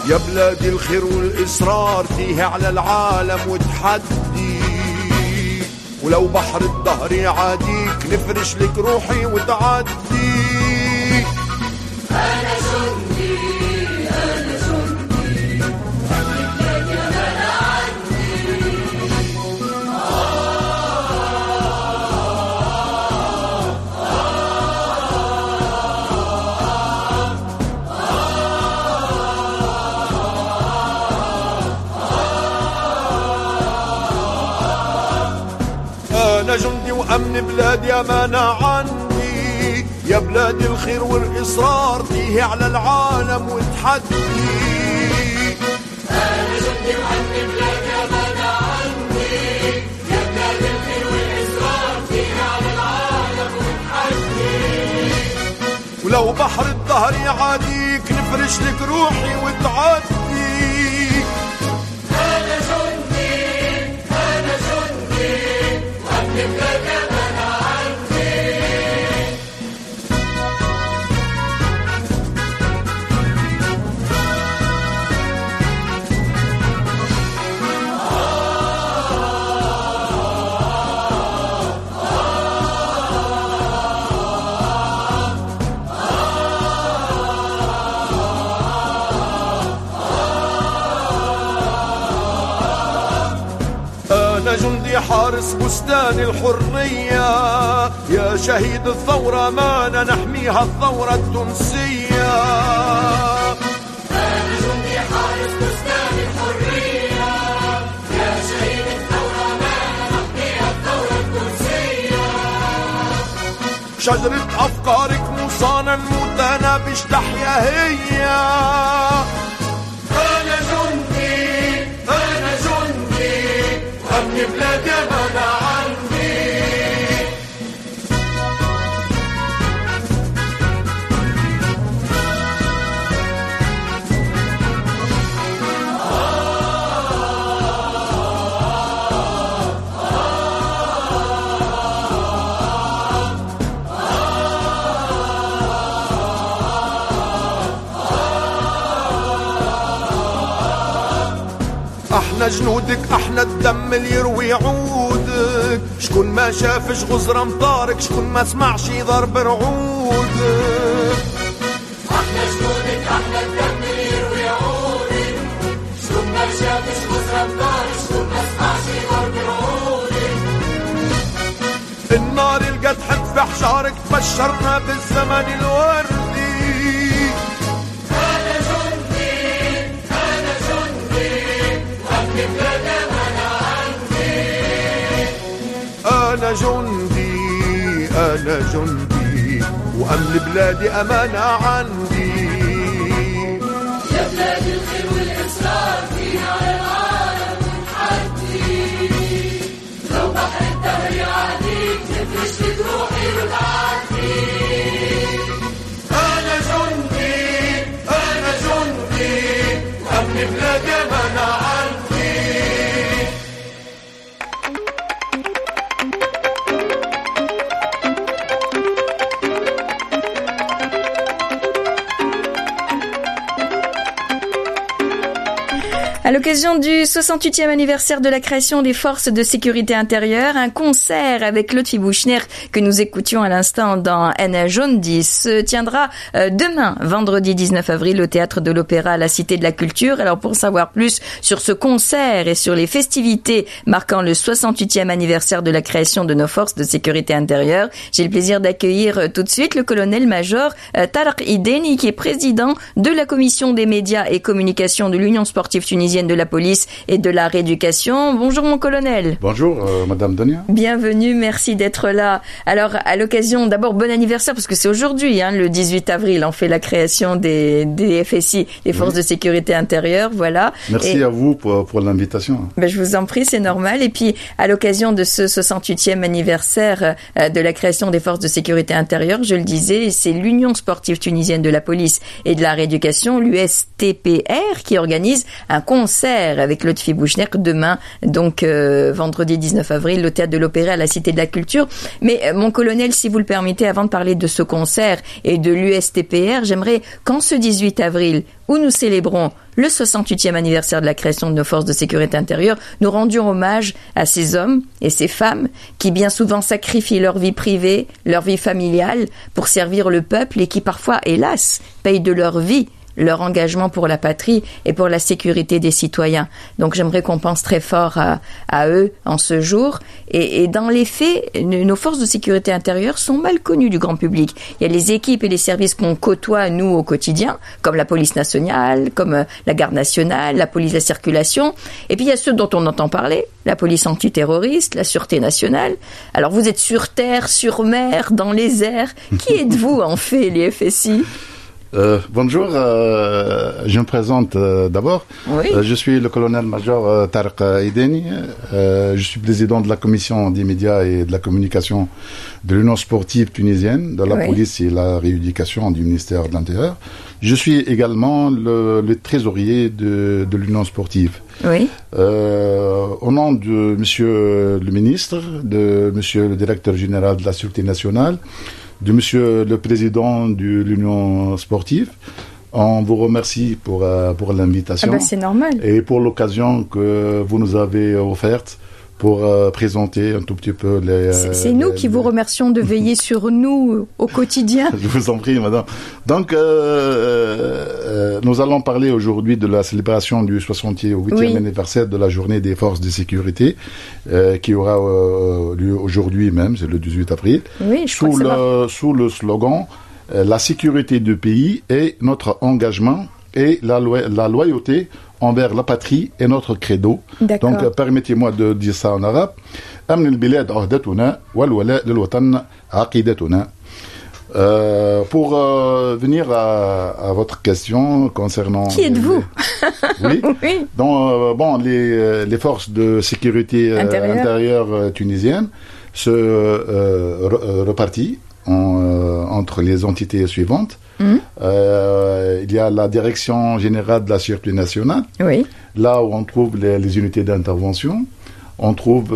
يا بلادي الخير والإصرار فيه على العالم وتحدي، ولو بحر الدهر يعاديك نفرش لك روحي وتعدي. أنا جندي أنا جندي لك أمانة عني. أنا جندي وأمن بلادي أمانة عني، يا بلادي الخير والإصرار فيه على العالم وتحدي. أنا جندي وأمن بلادي أمانة عني، يا بلادي الخير والإصرار فيه على العالم وتحدي. ولو بحر الدهر يعاديك نفرش لك روحي وتعدي. أنا جندي أنا جندي وأمن بلادي أمانة عني. أنا جندي حارس بستان الحرية، يا شهيد الثورة مانا نحميها الثورة التونسية. أنا جندي حارس بستان الحرية، يا شهيد الثورة مانا نحميها الثورة التونسية. شجرة أفكارك مصانا نموت أنا باش تحيا هي. أنا جندي أنا جندي أمن بلادي أمانة عني. احنا جنودك احنا الدم اللي يروي عودك، شكون ما شافش غزر امطارك، شكون ما سمعش ضرب رعودك. احنا جنودك احنا الدم اللي يروي عودك، شكون ما شافش غزر امطارك، شكون ما سمعش ضرب رعودك. النار القد حد في حجارك تبشرنا بالزمن الوردي. أنا جندي أنا جندي وأمن بلادي أمانة عني. أنا جندي أنا جندي وأمن بلادي أمانة عندي. يا بلادي الخير والإصرار فيها على العالم وتحدي، لو بحر الدهر يعاديك نفرش لك روحي وتعدي. أنا جندي أنا جندي وأمن بلادي أمانة عندي. À l'occasion du 68e anniversaire de la création des forces de sécurité intérieure, un concert avec Lotfi Bouchner que nous écoutions à l'instant dans Ana Jondi se tiendra demain, vendredi 19 avril, au Théâtre de l'Opéra à la Cité de la Culture. Alors pour savoir plus sur ce concert et sur les festivités marquant le 68e anniversaire de la création de nos forces de sécurité intérieure, j'ai le plaisir d'accueillir tout de suite le colonel-major Tarek Ideni, qui est président de la commission des médias et communication de l'Union sportive tunisienne de la police et de la rééducation. Bonjour mon colonel. Bonjour Madame Donia. Bienvenue, merci d'être là. Alors à l'occasion, d'abord bon anniversaire parce que c'est aujourd'hui, le 18 avril, on fait la création des FSI, les forces de sécurité intérieure, voilà. Merci à vous pour l'invitation. Je vous en prie, c'est normal. Et puis à l'occasion de ce 68e anniversaire de la création des forces de sécurité intérieure, je le disais, c'est l'Union sportive tunisienne de la police et de la rééducation, l'USTPR, qui organise un concert concert avec Lotfi Bouchner demain, donc vendredi 19 avril, au Théâtre de l'Opéra à la Cité de la Culture. Mais mon colonel, si vous le permettez, avant de parler de ce concert et de l'USTPR, j'aimerais qu'en ce 18 avril, où nous célébrons le 68e anniversaire de la création de nos forces de sécurité intérieure, nous rendions hommage à ces hommes et ces femmes qui bien souvent sacrifient leur vie privée, leur vie familiale pour servir le peuple et qui parfois, hélas, payent de leur vie leur engagement pour la patrie et pour la sécurité des citoyens. Donc j'aimerais qu'on pense très fort à eux en ce jour. Et dans les faits, nos forces de sécurité intérieure sont mal connues du grand public. Il y a les équipes et les services qu'on côtoie, nous, au quotidien, comme la police nationale, comme la garde nationale, la police de la circulation. Et puis il y a ceux dont on entend parler, la police antiterroriste, la sûreté nationale. Alors vous êtes sur terre, sur mer, dans les airs. Qui êtes-vous en fait, les FSI ? Bonjour, je me présente d'abord. Oui. Je suis le colonel-major Tarek Ideni. Je suis président de la commission des médias et de la communication de l'Union sportive tunisienne, de la police et la rééducation du ministère de l'Intérieur. Je suis également le trésorier de l'Union sportive. Oui. Au nom de monsieur le ministre, de monsieur le directeur général de la Sûreté nationale, de monsieur le président de l'Union sportive, on vous remercie pour l'invitation. Ah ben c'est normal. Et pour l'occasion que vous nous avez offerte pour présenter un tout petit peu les... C'est nous qui vous remercions de veiller sur nous au quotidien. Je vous en prie, madame. Donc, nous allons parler aujourd'hui de la célébration du 68e anniversaire de la journée des forces de sécurité, qui aura lieu aujourd'hui même, c'est le 18 avril. Oui, sous le slogan « La sécurité du pays est notre engagement et la loyauté envers la patrie est notre credo ». Donc, permettez-moi de dire ça en arabe. « Amn al-bilad ahdatuna wal wala lil watan aqidatuna ». Pour venir à votre question concernant... Qui êtes-vous? Oui. Oui. Donc, les forces de sécurité intérieure tunisiennes se repartissent entre les entités suivantes. Il y a la Direction générale de la Sûreté nationale, là où on trouve les unités d'intervention, on trouve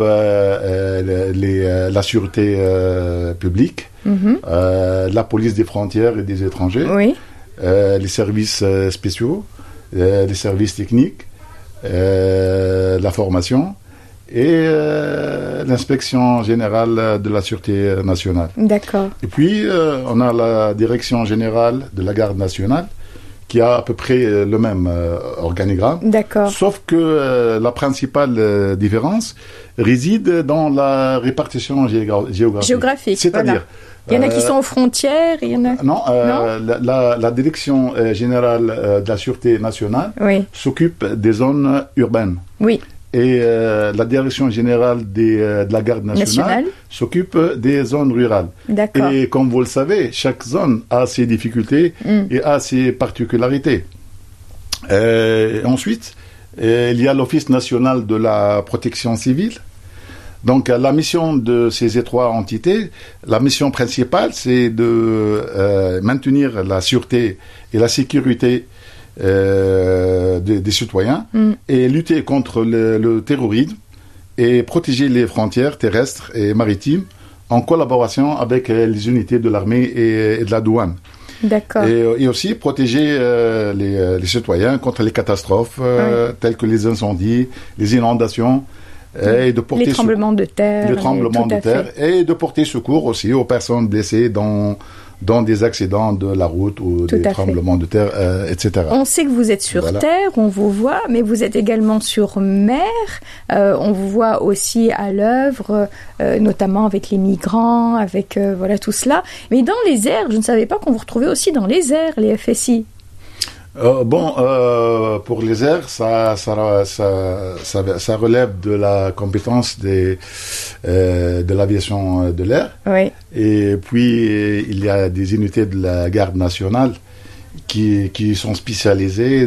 la sûreté publique, la police des frontières et des étrangers, les services spéciaux, les services techniques, la formation et l'inspection générale de la Sûreté nationale. D'accord. Et puis, on a la Direction générale de la garde nationale, qui a à peu près le même organigramme. D'accord. Sauf que la principale différence réside dans la répartition géographique. C'est-à-dire... Il y en a qui sont aux frontières, il y en a... Non, la Direction générale de la Sûreté nationale s'occupe des zones urbaines. Oui. Et la Direction générale de la garde nationale s'occupe des zones rurales. D'accord. Et comme vous le savez, chaque zone a ses difficultés et a ses particularités. Ensuite, il y a l'Office national de la protection civile. Donc, la mission de ces trois entités, la mission principale, c'est de maintenir la sûreté et la sécurité des citoyens et lutter contre le terrorisme et protéger les frontières terrestres et maritimes en collaboration avec les unités de l'armée et de la douane. D'accord. Et aussi protéger les citoyens contre les catastrophes telles que les incendies, les inondations, et de porter les tremblements de terre. Les tremblements de terre et de porter secours aussi aux personnes blessées dans des accidents de la route ou des tremblements de terre, etc. On sait que vous êtes sur terre, on vous voit, mais vous êtes également sur mer. On vous voit aussi à l'œuvre, notamment avec les migrants, avec tout cela. Mais dans les airs, je ne savais pas qu'on vous retrouvait aussi dans les airs, les FSI. Pour les airs, ça relève de la compétence de l'aviation de l'air. Oui. Et puis, il y a des unités de la garde nationale qui sont spécialisés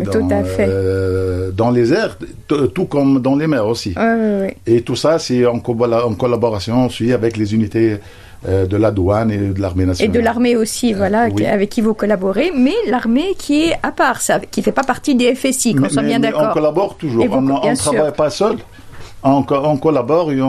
dans les airs, tout comme dans les mers aussi. Oui. Et tout ça, c'est en collaboration aussi avec les unités de la douane et de l'armée nationale. Et de l'armée aussi, oui. Avec qui vous collaborez, mais l'armée qui est à part, qui ne fait pas partie des FSI, qu'on soit bien d'accord. On collabore toujours, on ne travaille pas seul. On collabore et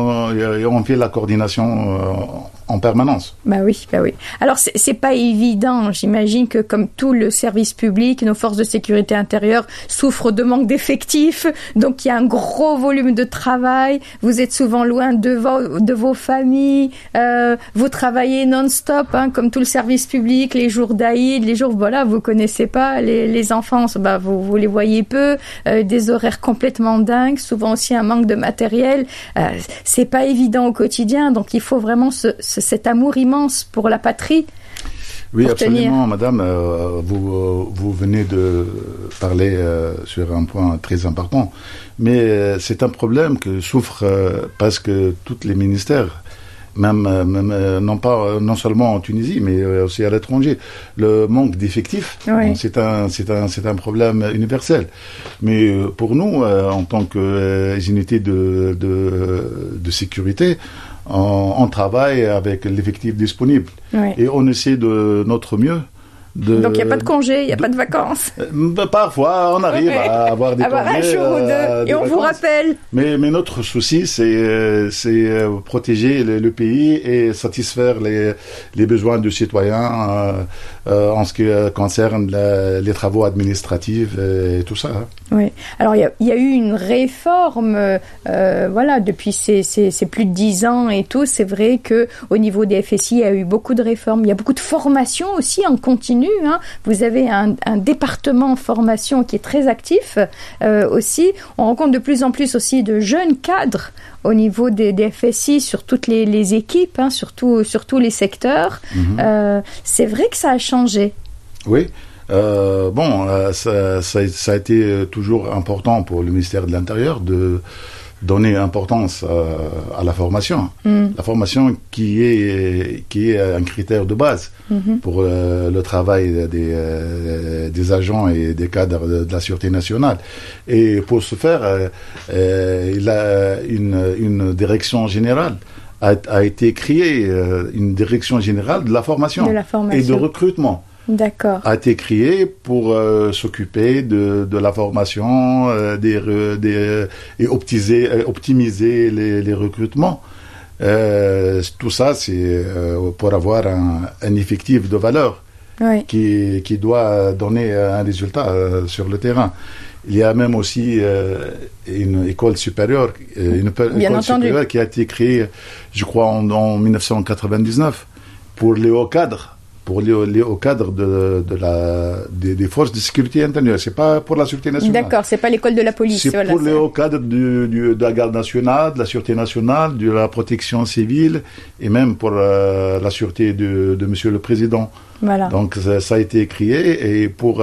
on fait la coordination en permanence. Bah oui. Alors c'est pas évident. J'imagine que comme tout le service public, nos forces de sécurité intérieure souffrent de manque d'effectifs. Donc il y a un gros volume de travail. Vous êtes souvent loin de vos familles. Vous travaillez non-stop, comme tout le service public. Les jours d'Aïd, les jours vous connaissez pas les enfants. Vous les voyez peu. Des horaires complètement dingues. Souvent aussi un manque de matériel. C'est pas évident au quotidien. Donc il faut vraiment cet amour immense pour la patrie. Oui, absolument, madame. Vous venez de parler sur un point très important. Mais c'est un problème que souffrent presque tous les ministères, même non seulement en Tunisie, mais aussi à l'étranger. Le manque d'effectifs, c'est un problème universel. Mais pour nous, en tant que unité de sécurité, on travaille avec l'effectif disponible. Et on essaie de notre mieux. Donc il n'y a pas de congé, il n'y a pas de vacances. Parfois, on arrive à avoir des congés. Un jour ou deux, et on vous rappelle. Mais notre souci, c'est protéger le pays et satisfaire les besoins du citoyen en ce qui concerne les travaux administratifs et tout ça. Oui. Alors il y a eu une réforme, depuis ces plus de 10 ans et tout. C'est vrai que au niveau des FSI, il y a eu beaucoup de réformes. Il y a beaucoup de formations aussi en continu. Vous avez un département formation qui est très actif aussi. On rencontre de plus en plus aussi de jeunes cadres au niveau des FSI sur toutes les équipes, sur tous les secteurs. C'est vrai que ça a changé. Oui. Ça a été toujours important pour le ministère de l'Intérieur de donner importance à la formation. La formation qui est un critère de base pour le travail des agents et des cadres de la Sûreté nationale. Et pour ce faire, il a une direction générale a été créée, une direction générale de la formation et de recrutement. D'accord. A été créé pour s'occuper de la formation et optimiser les recrutements. Tout ça, c'est pour avoir un effectif de valeur qui doit donner un résultat sur le terrain. Il y a même aussi une école supérieure, supérieure qui a été créée, je crois, en 1999 pour les hauts cadres. Pour les hauts cadres des forces de sécurité intérieure. C'est pas pour la Sûreté nationale. D'accord, c'est pas l'école de la police. C'est pour les hauts cadres de la garde nationale, de la Sûreté nationale, de la protection civile et même pour la sûreté de Monsieur le Président. Voilà. Donc ça a été créé et pour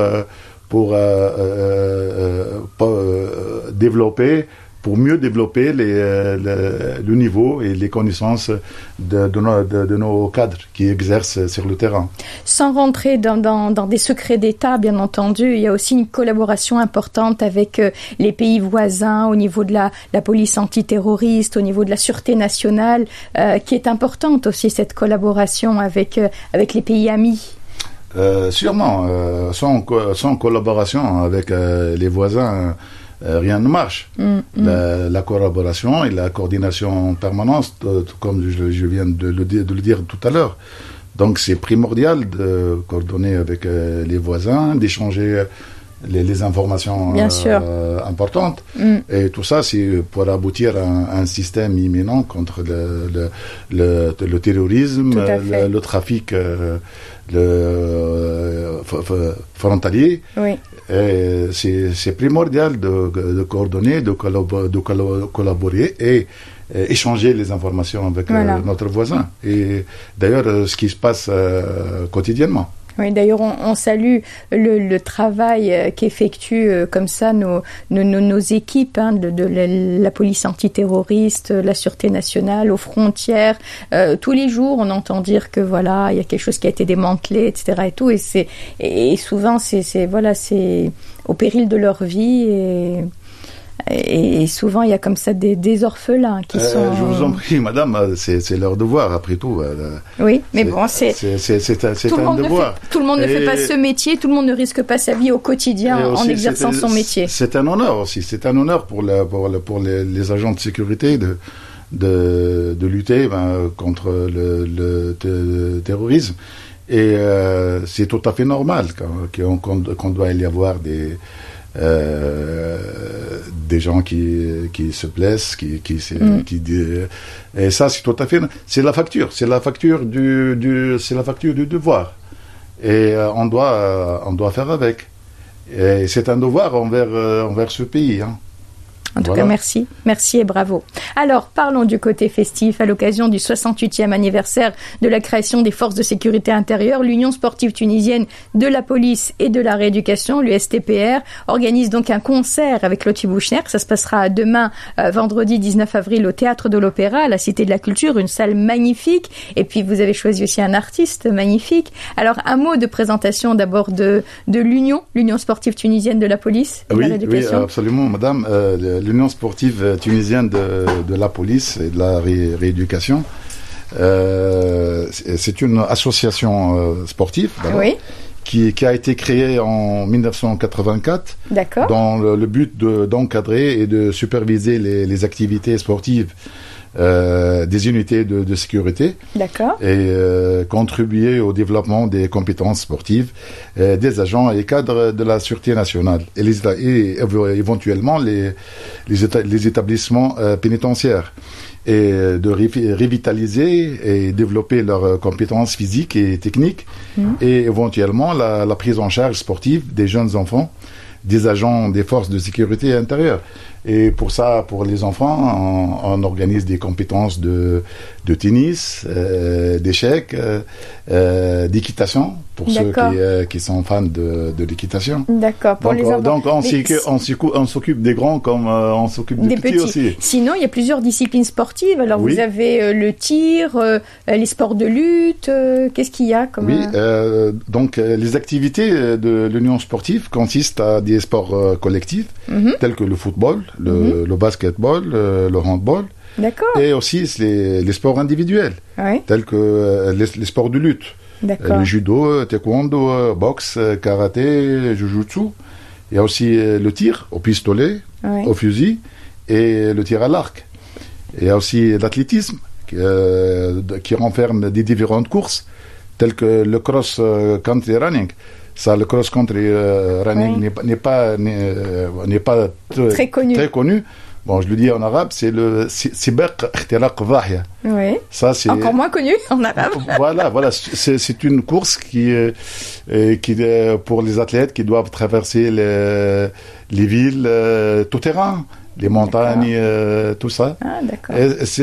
mieux développer le niveau et les connaissances de nos cadres qui exercent sur le terrain. Sans rentrer dans des secrets d'État, bien entendu, il y a aussi une collaboration importante avec les pays voisins au niveau de la police antiterroriste, au niveau de la Sûreté nationale, qui est importante aussi, cette collaboration avec les pays amis. Sûrement, sans collaboration avec les voisins, rien ne marche. La collaboration et la coordination en permanence, comme je viens de le dire tout à l'heure. Donc c'est primordial de coordonner avec les voisins, d'échanger les informations importantes. Et tout ça, c'est pour aboutir à un système imminent contre le terrorisme, le trafic frontalier. Oui. Et c'est primordial de coordonner, de collaborer et échanger les informations avec notre voisin. Et d'ailleurs, ce qui se passe quotidiennement. Oui, d'ailleurs, on salue le travail qu'effectuent comme ça nos équipes de la police antiterroriste, la Sûreté nationale, aux frontières. Tous les jours, on entend dire que voilà, il y a quelque chose qui a été démantelé, etc. et tout. Et souvent, c'est au péril de leur vie et souvent, il y a comme ça des orphelins qui sont... Je vous en prie, madame, c'est leur devoir, après tout. Oui, mais bon, c'est un devoir. Tout le monde ne fait pas ce métier, tout le monde ne risque pas sa vie au quotidien en exerçant son métier. C'est un honneur aussi, c'est un honneur pour les agents de sécurité de lutter contre le terrorisme. Et c'est tout à fait normal qu'on doit y avoir des gens qui se blessent, et ça c'est tout à fait, c'est la facture du devoir, et on doit faire avec, et c'est un devoir envers ce pays. En tout cas, merci et bravo. Alors, parlons du côté festif. À l'occasion du 68e anniversaire de la création des forces de sécurité intérieure, l'Union sportive tunisienne de la police et de la rééducation, l'USTPR, organise donc un concert avec Lotfi Bouchner. Ça se passera demain, vendredi 19 avril, au Théâtre de l'Opéra, à la Cité de la Culture, une salle magnifique. Et puis, vous avez choisi aussi un artiste magnifique. Alors, un mot de présentation d'abord de l'Union sportive tunisienne de la police et de la rééducation. Oui, absolument, madame. L'Union sportive tunisienne de la police et de la rééducation, c'est une association sportive qui a été créée en 1984 dans le but d'encadrer et de superviser les activités sportives des unités de sécurité et contribuer au développement des compétences sportives des agents et cadres de la Sûreté nationale et éventuellement les établissements pénitentiaires, et de revitaliser et développer leurs compétences physiques et techniques et éventuellement la prise en charge sportive des jeunes enfants, des agents des forces de sécurité intérieure. Et pour ça, pour les enfants, on organise des compétences de tennis, d'échecs, d'équitation, pour ceux qui sont fans de l'équitation. D'accord, pour les enfants. Donc on s'occupe des grands comme on s'occupe des petits aussi. Sinon, il y a plusieurs disciplines sportives. Alors vous avez le tir, les sports de lutte, qu'est-ce qu'il y a comme... Oui, donc les activités de l'Union sportive consistent à des sports collectifs, tels que le football, le basketball, le handball. D'accord. Et aussi les sports individuels, tels que les sports de lutte. Le judo, taekwondo, boxe, karaté, jujutsu. Il y a aussi le tir au pistolet, au fusil, et le tir à l'arc. Il y a aussi l'athlétisme qui renferme des différentes courses, telles que le cross-country running. Ça, le cross-country running n'est pas très connu. Bon, je le dis en arabe, c'est le Sibaq Ikhtilaq Dhahia. Oui. Ça, c'est encore moins connu en arabe. Voilà. C'est une course qui pour les athlètes qui doivent traverser les villes tout terrain, les montagnes, tout ça. Ah, d'accord.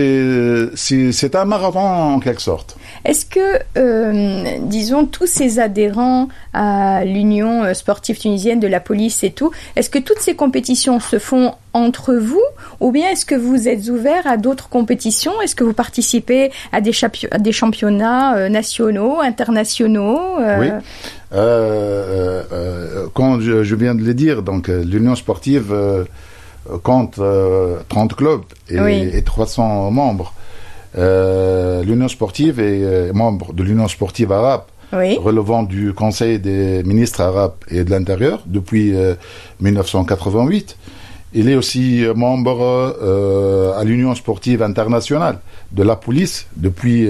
C'est un marathon en quelque sorte. Est-ce que, disons, tous ces adhérents à l'Union sportive tunisienne de la police et tout, est-ce que toutes ces compétitions se font entre vous, ou bien est-ce que vous êtes ouvert à d'autres compétitions? Est-ce que vous participez à des championnats nationaux, internationaux? Oui. Quand je viens de le dire, donc l'Union sportive compte 30 clubs et 300 membres. L'Union sportive est membre de l'Union sportive arabe, relevant du Conseil des ministres arabes et de l'Intérieur depuis 1988. Il est aussi membre à l'Union sportive internationale de la police depuis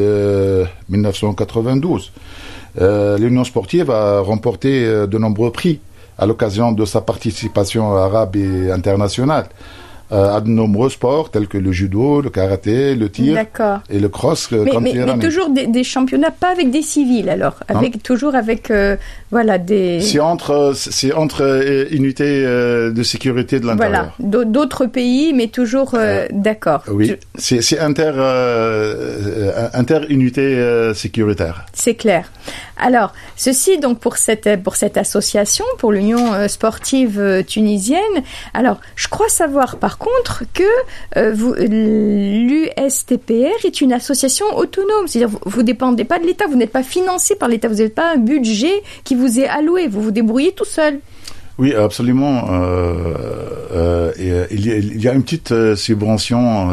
1992. L'Union sportive a remporté de nombreux prix à l'occasion de sa participation arabe et internationale à de nombreux sports tels que le judo, le karaté, le tir et le cross-country. Mais toujours des championnats, pas avec des civils alors, toujours avec des... C'est entre unités de sécurité de l'intérieur. Voilà, d'autres pays, mais toujours d'accord. Oui, c'est inter-unité sécuritaire. C'est clair. Alors, ceci donc pour cette association, pour l'Union sportive tunisienne. Alors, je crois savoir par contre que l'USTPR est une association autonome. C'est-à-dire, vous dépendez pas de l'État, vous n'êtes pas financé par l'État, vous n'avez pas un budget qui vous est alloué, vous vous débrouillez tout seul. Oui, absolument. Il y a une petite subvention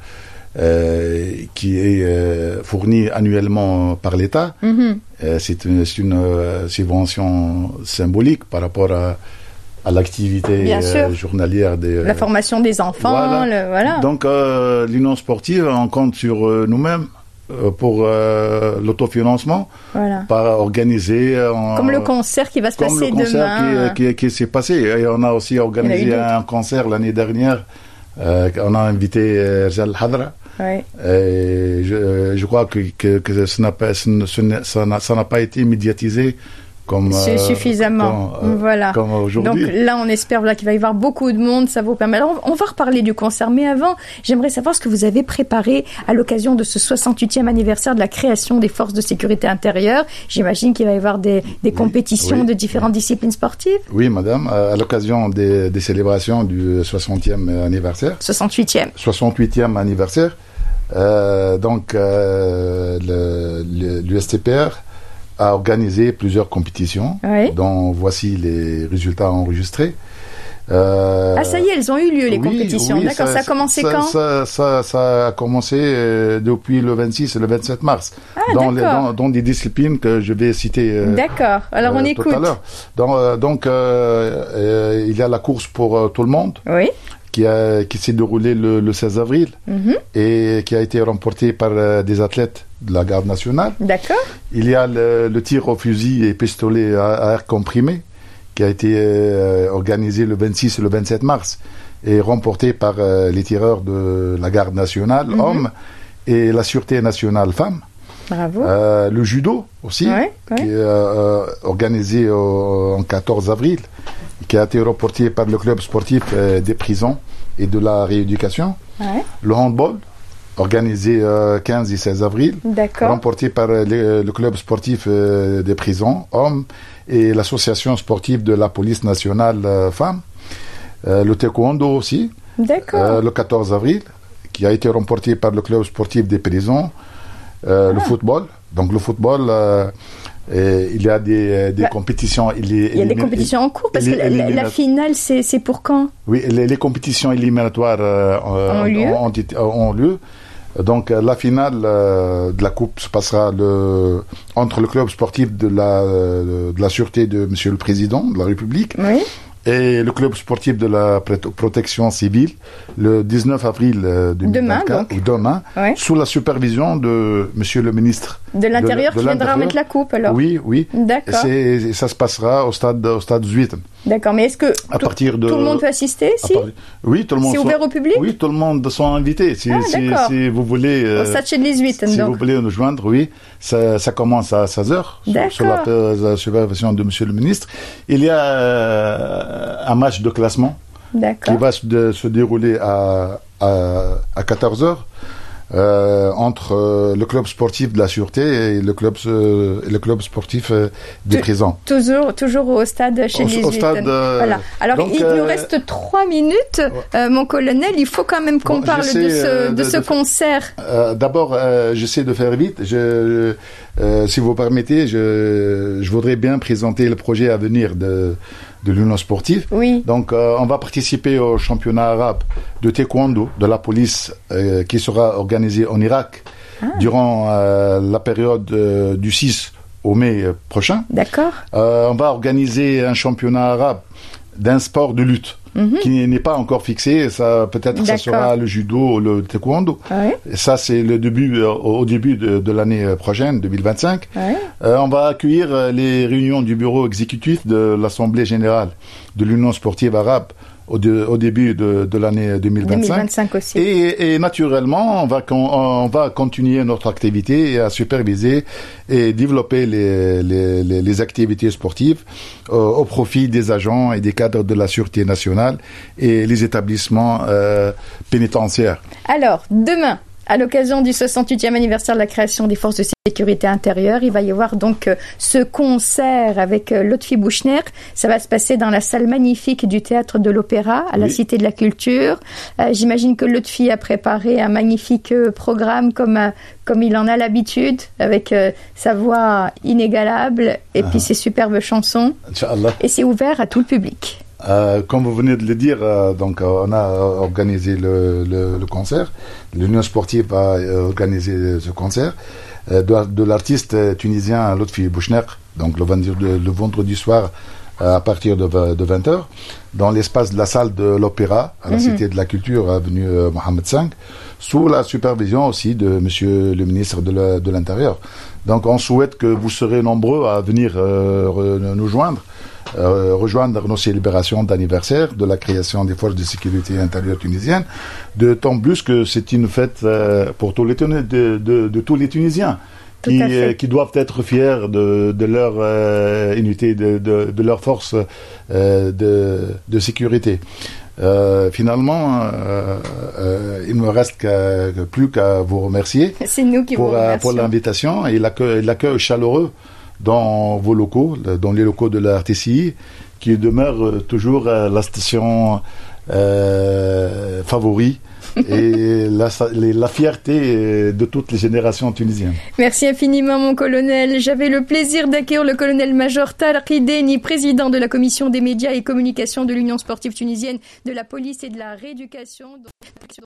qui est fournie annuellement par l'État. C'est une subvention symbolique par rapport à l'activité journalière la formation des enfants. Voilà. Donc l'Union sportive, on compte sur nous-mêmes pour l'autofinancement, par organiser comme le concert qui va se passer demain, le concert qui s'est passé, et on a aussi organisé un concert l'année dernière. On a invité Rzal Hadra. Et je crois que ça n'a pas été médiatisé comme suffisamment. Comme aujourd'hui. Donc là, on espère qu'il va y avoir beaucoup de monde, ça vous permet. Alors, on va reparler du concert, mais avant, j'aimerais savoir ce que vous avez préparé à l'occasion de ce 68e anniversaire de la création des forces de sécurité intérieure. J'imagine qu'il va y avoir des compétitions de différentes disciplines sportives. Oui, madame, à l'occasion des célébrations du 60e anniversaire. 68e anniversaire. Donc, l'USTPR a organisé plusieurs compétitions, dont voici les résultats enregistrés. Ça y est, elles ont eu lieu, les compétitions. Oui, d'accord, ça a commencé quand? Ça a commencé depuis le 26 et le 27 mars, dans des disciplines que je vais citer d'accord, alors on écoute. Tout à l'heure. Donc, il y a la course pour tout le monde. Oui. Qui s'est déroulée le 16 avril et qui a été remportée par des athlètes de la garde nationale. D'accord. Il y a le tir au fusil et pistolet à air comprimé qui a été organisé le 26 et le 27 mars et remporté par les tireurs de la garde nationale, hommes, et la sûreté nationale, femmes. Bravo. Le judo aussi, qui est organisé en 14 avril, qui a été remporté par le club sportif des prisons et de la rééducation. Le handball, organisé 15 et 16 avril, remporté par le club sportif des prisons, hommes, et l'association sportive de la police nationale, femmes. Le taekwondo aussi, le 14 avril, qui a été remporté par le club sportif des prisons. Le football. Donc le football, il y a des compétitions. Il y a des compétitions en cours, parce que la finale, c'est pour quand? Oui, les compétitions éliminatoires ont lieu. Donc la finale de la Coupe se passera entre le club sportif de la sûreté de Monsieur le Président de la République et le club sportif de la protection civile le 19 avril 2024, demain, sous la supervision de Monsieur le ministre de l'Intérieur qui viendra remettre la coupe, alors. Oui. D'accord. Ça se passera au stade 8. D'accord, mais est-ce que tout le monde peut assister, Oui, tout le monde. C'est ouvert au public? Oui, tout le monde sont invités. Si vous voulez... au stade chez les 8, si vous voulez nous joindre, oui. Ça commence à 16h, sous la supervision de Monsieur le ministre. Il y a un match de classement qui va se dérouler à 14h. Entre le club sportif de la sûreté et le club sportif des prisons. Toujours au stade chez les voilà. Alors donc, il nous reste 3 minutes, mon colonel. Il faut quand même qu'on parle de ce concert. D'abord, j'essaie de faire vite. Si vous permettez, je voudrais bien présenter le projet à venir de l'Union sportive. Oui. Donc, on va participer au championnat arabe de taekwondo de la police qui sera organisé en Irak durant la période du 6 au mai prochain. D'accord. On va organiser un championnat arabe d'un sport de lutte qui n'est pas encore fixé. Ça, peut-être ça sera le judo ou le taekwondo. Ça, c'est au début de l'année prochaine, 2025. On va accueillir les réunions du bureau exécutif de l'Assemblée générale de l'Union sportive arabe au début de l'année 2025 aussi. Et naturellement, on va continuer notre activité à superviser et développer les activités sportives au profit des agents et des cadres de la Sûreté nationale et les établissements pénitentiaires. Alors, demain, À l'occasion du 68e anniversaire de la création des forces de sécurité intérieure, il va y avoir donc ce concert avec Lotfi Bouchner. Ça va se passer dans la salle magnifique du Théâtre de l'Opéra, à la Cité de la Culture. J'imagine que Lotfi a préparé un magnifique programme comme il en a l'habitude, avec sa voix inégalable et puis ses superbes chansons. Inch'Allah. Et c'est ouvert à tout le public. Comme vous venez de le dire, donc on a organisé le concert. L'Union sportive a organisé ce concert de l'artiste tunisien Lotfi Bouchner, donc le vendredi soir à partir de 20h, dans l'espace de la salle de l'Opéra, à la Cité de la Culture, avenue Mohamed V, sous la supervision aussi de Monsieur le ministre de l'Intérieur. Donc on souhaite que vous serez nombreux à venir nous joindre, rejoindre nos célébrations d'anniversaire de la création des forces de sécurité intérieure tunisiennes, d'autant plus que c'est une fête pour tous les de tous les Tunisiens. Qui doivent être fiers de leur unité, de leur force de sécurité. Finalement, il ne me reste plus qu'à vous remercier. C'est nous qui vous remercions pour l'invitation et l'accueil chaleureux dans vos locaux, dans les locaux de la RTCI, qui demeure toujours la station favorite et la fierté de toutes les générations tunisiennes. Merci infiniment, mon colonel. J'avais le plaisir d'accueillir le colonel-major Tarek Hideni, président de la commission des médias et communications de l'Union sportive tunisienne, de la police et de la rééducation.